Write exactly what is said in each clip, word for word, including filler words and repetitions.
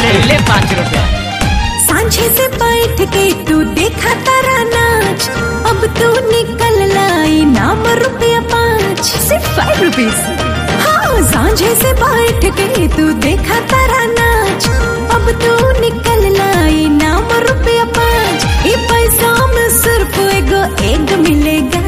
अरे ले पाँच रुपया। सांझे से बैठ के तू देखा तारा नाच, अब तू निकल लाई नाम रुपया पाँच, सिर्फ फाइव रुपीज। हाँ सांझे से बैठ के तू देखा तारा नाच, अब तू निकल लाई नाम रुपया पाँच। ये पैसा में सिर्फ एगो एग मिलेगा।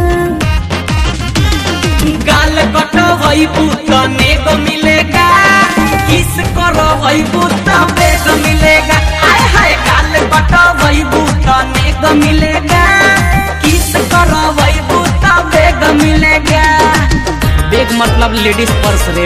गाल कटवैबू तने को मिलेगा, किस करवैबू तबे को मिलेगा। हाय हाय गाल कटवैबू तने को मिलेगा, किस करवैबू तबे को मिलेगा। बेग मतलब लेडीज पर्स रे।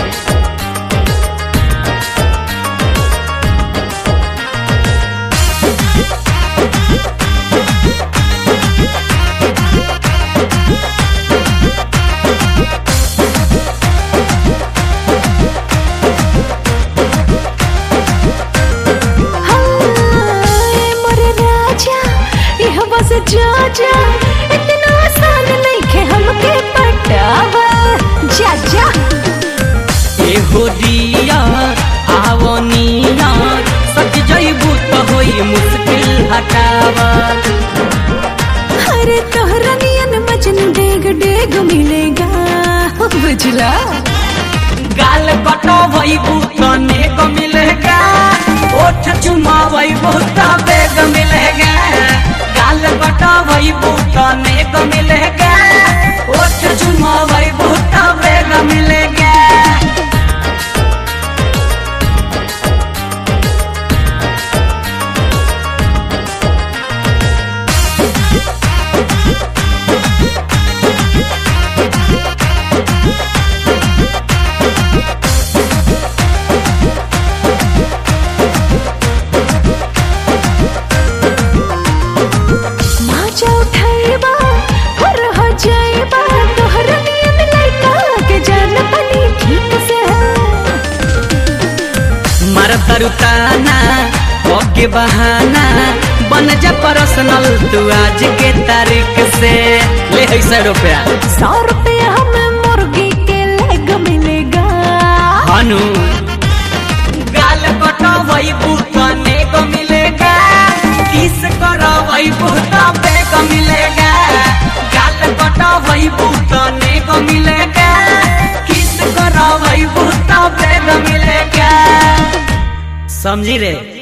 जा जा इतना आसान नहीं खे हमके पटावा, जा जा ए हो दिया आवनिया सच जइबू तो होई मुश्किल हटावा। अरे तोहरा नियन मजनू डेग डेग मिलेगा, बुझला। गाल कटवैबू तने को मिलेगा, ओठ चुमावैबू तबे को मिलेगा। गाल कटवैबू तने को मिलेगा, ओठ चुमावैबू तबे को मिलेगा। तरुताना ओके बहाना बन जा पर्सनल तू आज के तारीख से। ले है सौ रुपया। सौ रुपया हमें मुर्गी के लेग मिलेगा। हनु गाल कटवैबू तने को मिलेगा, किस करवैबू तबे को मिलेगा। गाल कटवैबू तने को मिलेगा, किस करवैबू तबे को मिलेगा। समझी रे।